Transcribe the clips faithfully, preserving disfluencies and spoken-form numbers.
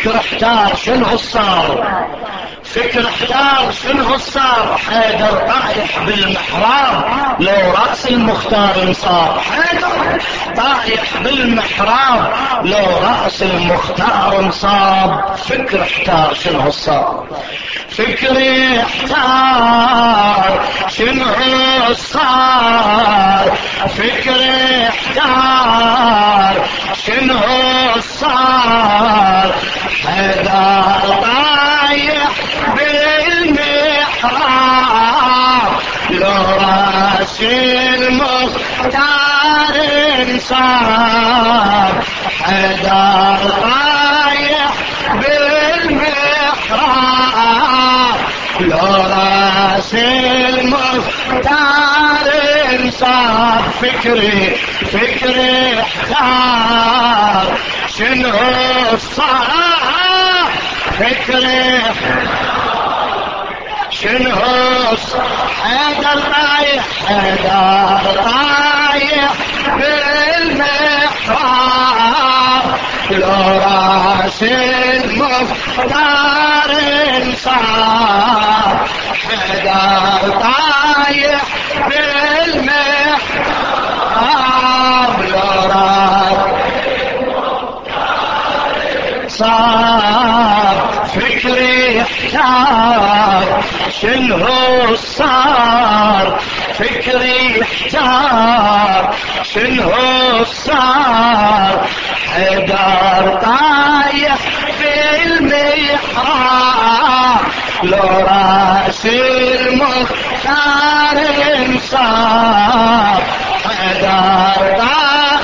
فكر احتار شنو صار، فكر احتار شنو صار. حيدر طايح بالمحراب لو رأس المختار انصار، حيدر طايح بالمحراب لو رأس المختار انصاب. فكر احتار شنو صار، فكري احتار شنو صار، فكري احتار شنو صار. حيدر طايح بالمحراب لو راس المختار انصار. حيدر طايح بالمحراب لو راس المختار انصار. فكري فكري احتار شنو صار، فكري شنو صار. حيدر طايح حيدر طايح بالمحراب لو راس المختار انصار. حيدر طايح بالمحراب لو راس صار. فكري احتار شنو صار، فكري احتار شنو صار. حيدر طايح بالمحراب لو راس المختار انصار. حيدر طايح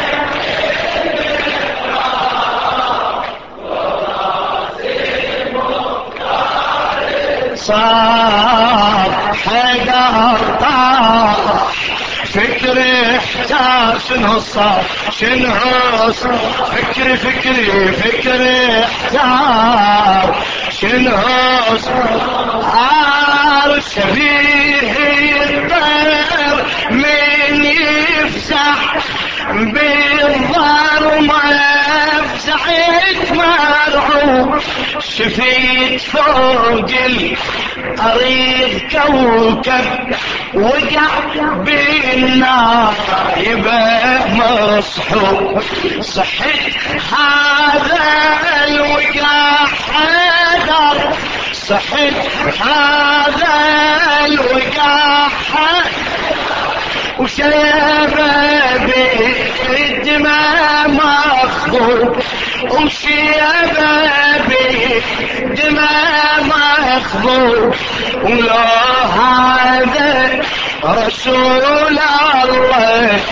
صار. حيدر طاح فكري احتار شنو صار، شنو صار. فكري فكري فكري احتار شنو صار. شبيه الطير من يفزع بالظلمة فزعت مرعوب. شفيت فوق الأرض كوكب وقع بالنار يبقى مصحوب. صحت هذا الوقع حيدر، صحت هذا الوقع وشبابي الدماء مخضوب، وشبابي دماء مخضوب. ولو هذا رسول الله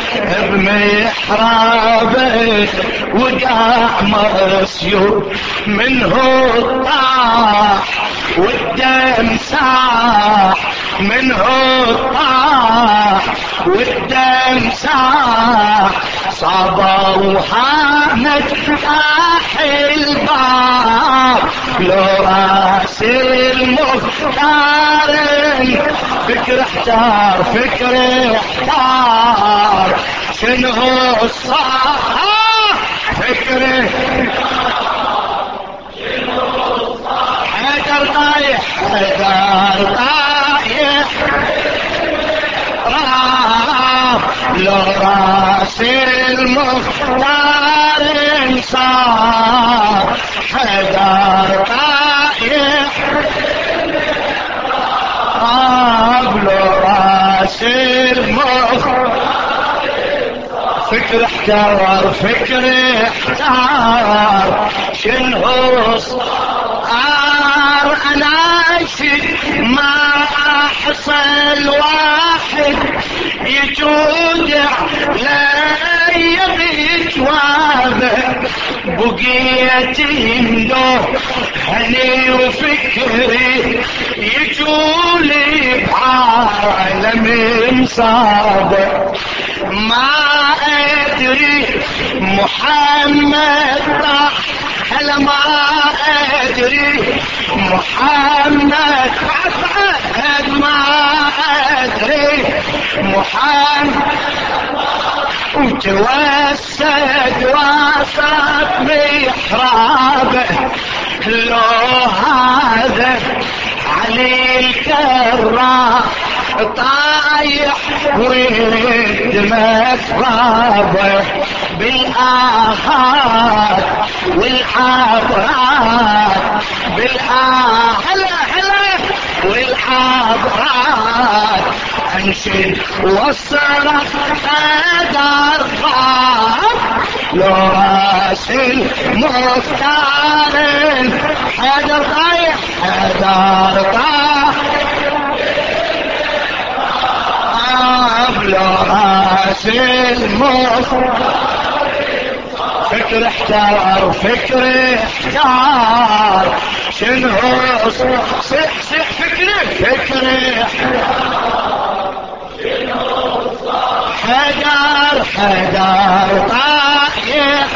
بمحرابه وقع مسيوب. منه طاح والدم ساح، منه طاح والدم ساح. صابوا وحامد فاح الباب لو راس المختار. فكر احتار فكر احتار شنو صار، فكر حيدر طايح حيدر طايح راح لو راس المختار انصار. حيدر طايح راح لو راس المختار. فكر احتار فكر احتار شنو صار. انا اشد ما احصل واحد يتودع لا يبيت وابه. بقيت يندور هني وفكري يجولي بعالم مصابه. ما ادري محمد طاح هلا ما ادري محمد بعد ما ادري محمد. وتوسد وسط محرابه لو هذا علي الكرام طايح والدمك ضابه بالآهات والعبرات بالآهات هلا هلا والعبرات انشد والصرف قدر ضاب لو راس المختار حدر طايح حدر طايح لو راس المختار فكر احتار فكر احتار شنو صح صح فكرك فكر حدار حدار طايح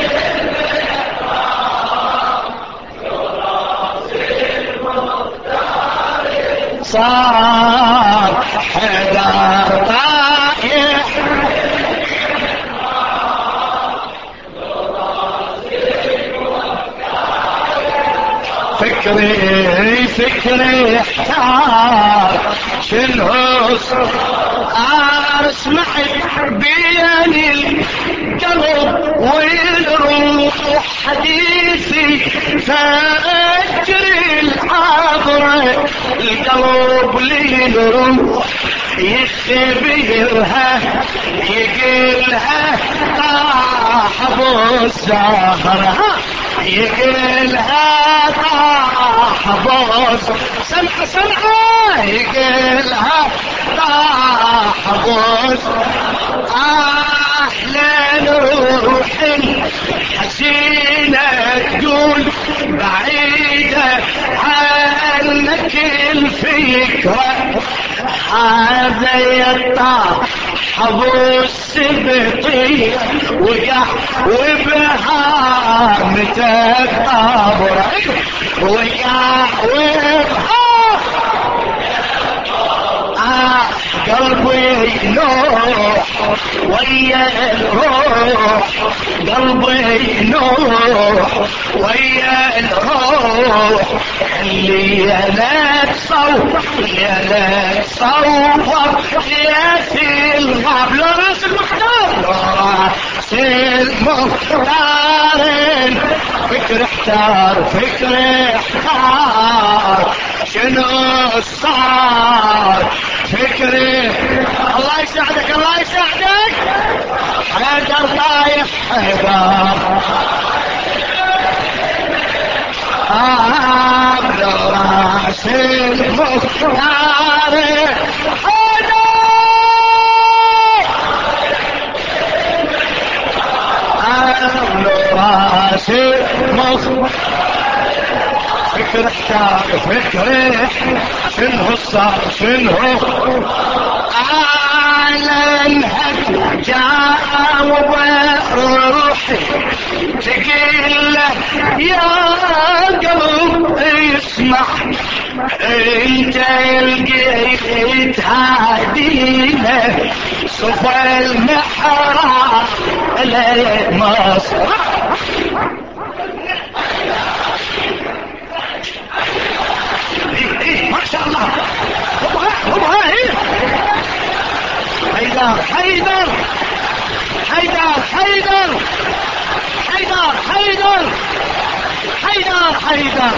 صار حدار طايح فكري فكري احتار شنو اسمعت بين القلب والروح حديثي فاجري العبرة القلب للروح يختبرها يقلها طاح ابو الزهرة يقلها طاح بوس سمع سمع يقلها طاح بوس احلى روح الحزينة تقول بعيدة عنك الفكرة هذا يطاح ابو السبطي وقع وبهامته قبره وقع وبهامته آه قلبي ينوح ويا الروح قلبي ينوح ويا الروح اللي لا تصور يا لا تصور يا في الغاب لو راس المختار لو راس المختار فكر احتار فكر احتار شنو صار فكري الله يساعدك الله يساعدك حيدر طايح حيدر آه لو راس المختار حيدر آه لو راس المختار فكر احتار فكر شنو صار شنو على الهج جاوب روحي تقول له يا قلب اسمع انت لقيت هادينا صفى المحراب لمصر ما شاء الله هبها هبها هي حيدر حيدر حيدر حيدر حيدر حيدر حيدر حيدر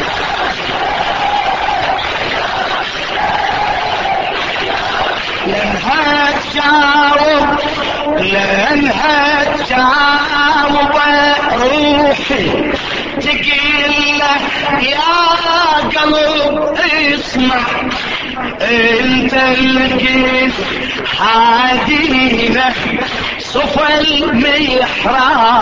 لانها تجاوب لانها تجاوب روحي تقول له يا قلب اسمع انت لقيت حدينا صفى المحراب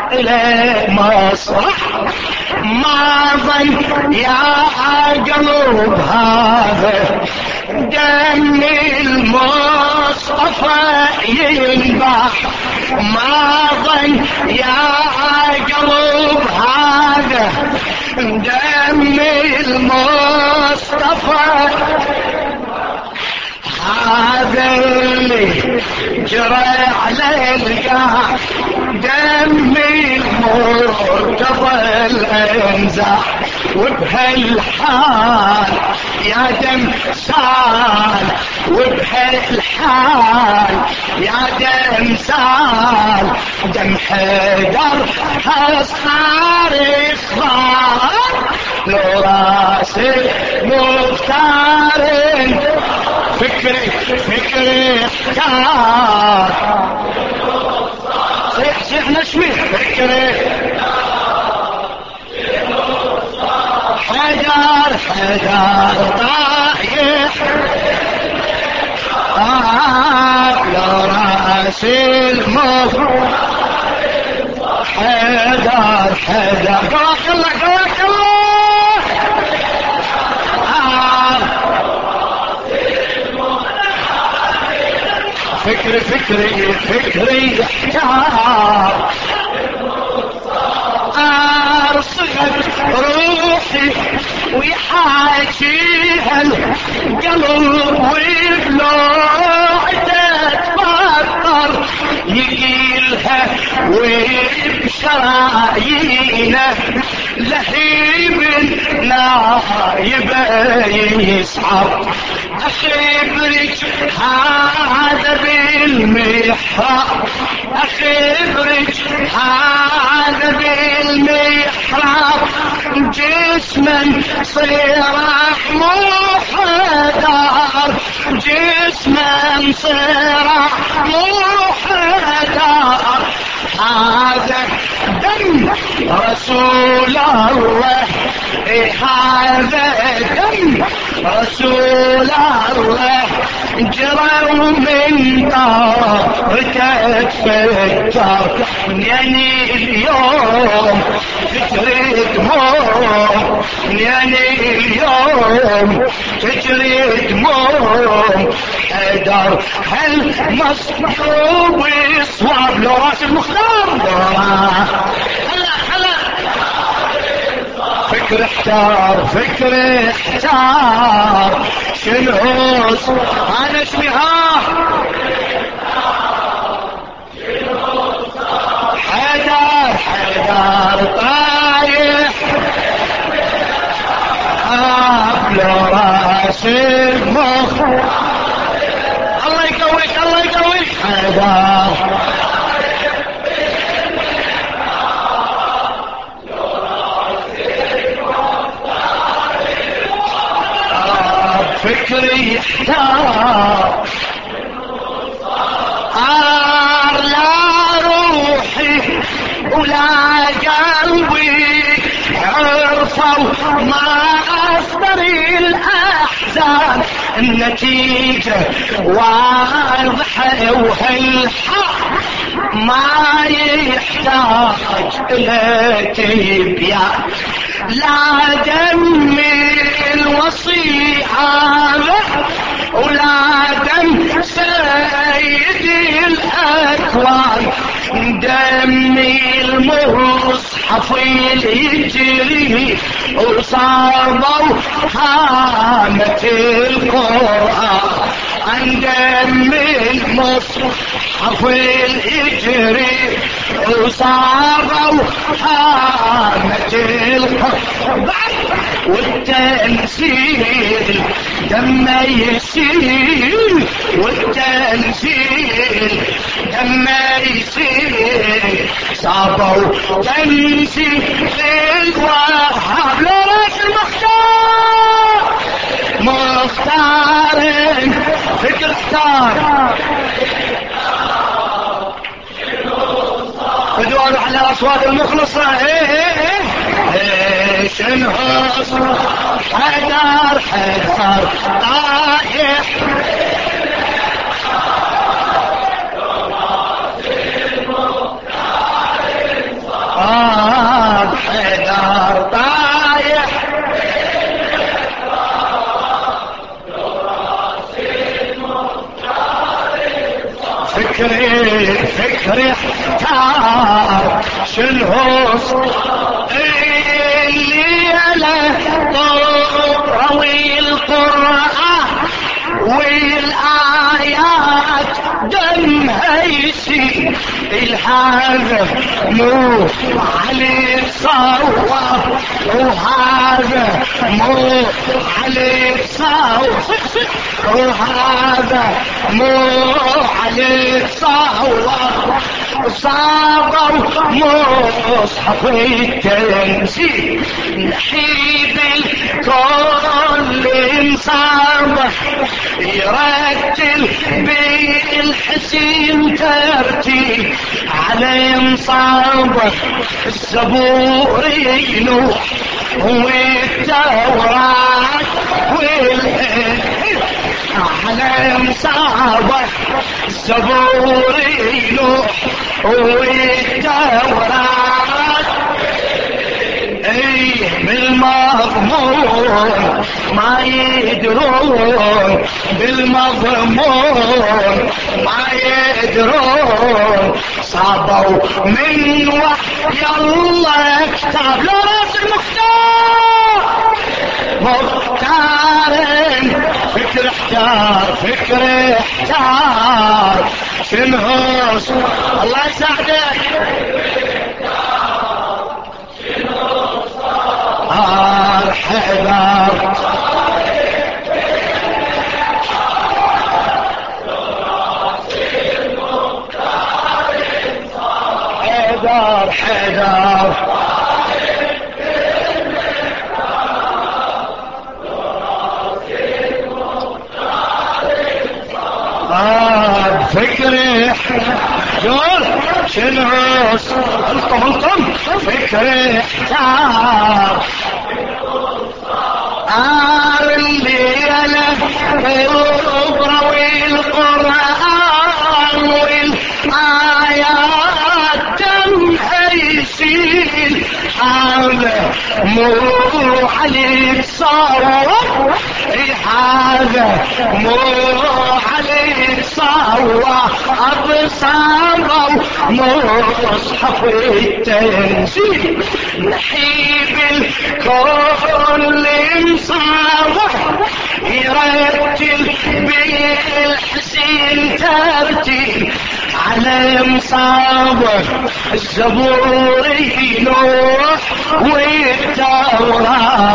لمصر ما ظن يا قلب هذا دم المصطفى ينبح ما ظن يا قلب هذا دم المصطفى هذا اللي جرى على القاع دمي المرتضى الانزاح وبهالحال يا دم سال وبهالحال يا دم سال دم حيدر صار صار لو راسي مختار فكري فكري احتار صيح صيح نشمي فكري حجر حجر طايح آه لو راسي المفروض حجر حجر قواك الله قواك الله آه فكري فكري فكري احتار ارصد روحي ويحاكيها القلب وبلوعته تفكر يقيلها وبشرايينه لهيب نايب يسحب اخبرك هذا بالمحراب اخبرك هذا بالمحراب جسما صراح محدار جسما صراح محدار هذا دم رسول الله هذا دم رسول الله جرى من طارته تفكر يعني اليوم تجري دموع يعني اليوم تجري دموع حيدر هل مصحوب صواب لو راس المختار هلا هلا فكر احتار فكر احتار شنو انا اسمها حيدر حيدر طايح لو راس المخ الله يقويك الله يقويك حيدر فكري احتار آر لا روحي ولا قلبي عرفوا ما أصدر الأحزان النتيجة واضحة وهالحق ما يحتاج إلى تبيان لا دم الوصي هذا ولا دم سيدي الأكوان دمي المصحف يجري وصابوا هامة القرآن عن دم المصحف يجري وصابوا هامة القرآن والتنزيل دم يسيل والتنزيل دم يسيل صابوا تنزيل الوهاب لراس المختار مختار فكر اختار بدور على الاصوات المخلصه ايه ايه ايه شنو حيدر حيدر طايح آه حيدر طايح فكري فكري احتار شنو الليلة روي القرآن والآيات دمها يسيل الهذا مو علي تصور وهذا مو علي تصور وهذا مو علي تصور صابوا مصحف التنزيل نحيب الكل انصابه يرتل بالحسين ترتيل على مصابه الزبور ينوح والتوراة والإنجيل على مصابه الزبور ينوح والتوراة ايه بالمضمون ما يدرون بالمضمون ما يدرون صابوا من وحي الله كتاب لا راس المختار مختار فكر احتار فكر احتار شنهوس الله يساعدك حذر حذر حذر حذر آه فكري جول شنوس انتم انتم فكري احتار آر الليلة الأخرى والقرآن والآيات تنحيسين هذا مو عليك صار هذا مو عليك صار أبصار مصحف التنزيل نحيب الكل مصابح يرتل بالحسين ترتيل على مصابح الزبور ينوح والتوراة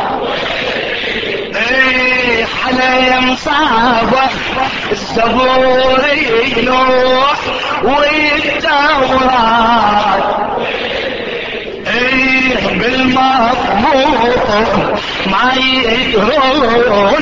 ايه على مصابح الزبور ينوح والتوراة ايه بالمضمون ما يدرون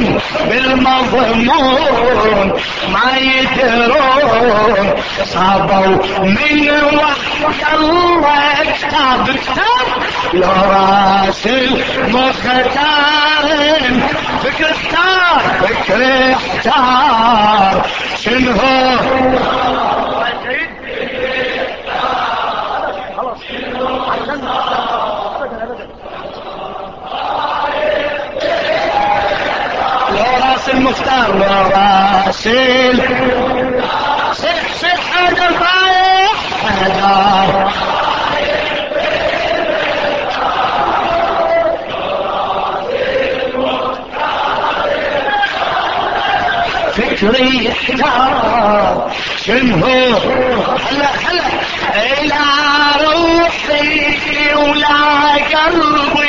بالمضمون ما يدرون صابوا من وحي الله كتاب كتاب لو راس المختار فكر اختار فكر اختار شنو راس المختار وراسل صح صح هذا طايح هذا فكري احتار شنو هلا هلا الى روحي ولا قلبي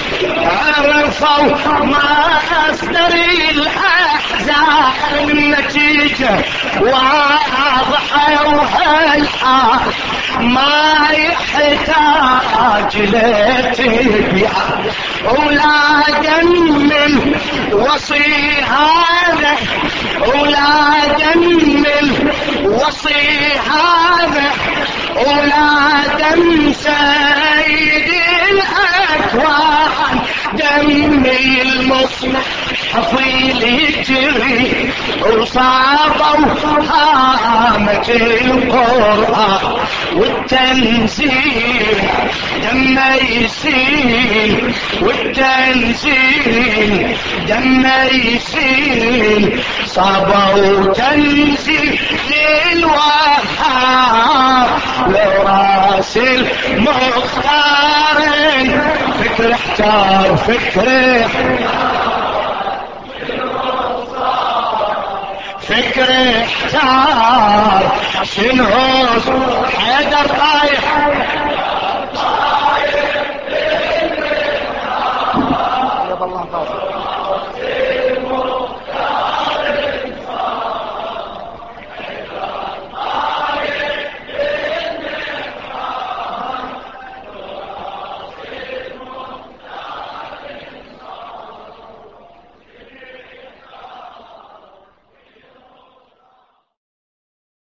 عرفوا ما أصدر الأحزان النتيجة واضحة وهالحال ما يحتاج لتبيان ولا جمل وصي هذا ولا جمل وصي هذا ولا دم سيد الأكوان دمي المصلح حفيل يجري وصابوا هامة القرآن والتنزيل دم يسيل والتنزيل دم يسيل صابوا تنزيل للوهاب لو راس المختار فكر احتار فكر فكر صدري احتار شنو حيدر طايح يا الله